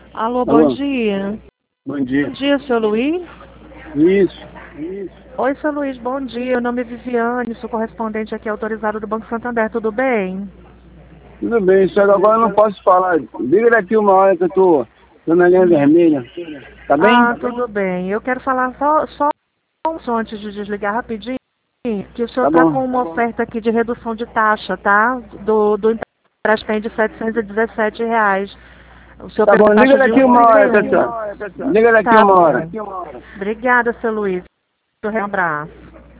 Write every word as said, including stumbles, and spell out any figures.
Alô, bom Alô, dia. bom dia. Bom dia, seu Luiz. Isso, isso. Oi, seu Luiz, bom dia. Meu nome é Viviane, sou correspondente aqui autorizado do Banco Santander, tudo bem? Tudo bem, só que agora eu não posso falar. Liga daqui uma hora que eu tô, tô na linha vermelha. Tá bem? Ah, tudo bem. Eu quero falar só, só um antes de desligar rapidinho, que o senhor Tá está bom. com uma oferta aqui de redução de taxa, tá? Do, do Braskem de setecentos e dezessete reais. O senhor Tá pegou bom, a liga taxa de daqui uma hora, pessoal. um vírgula trinta e um. Liga daqui Tá uma hora. bom. Obrigada, seu Luiz. Um abraço.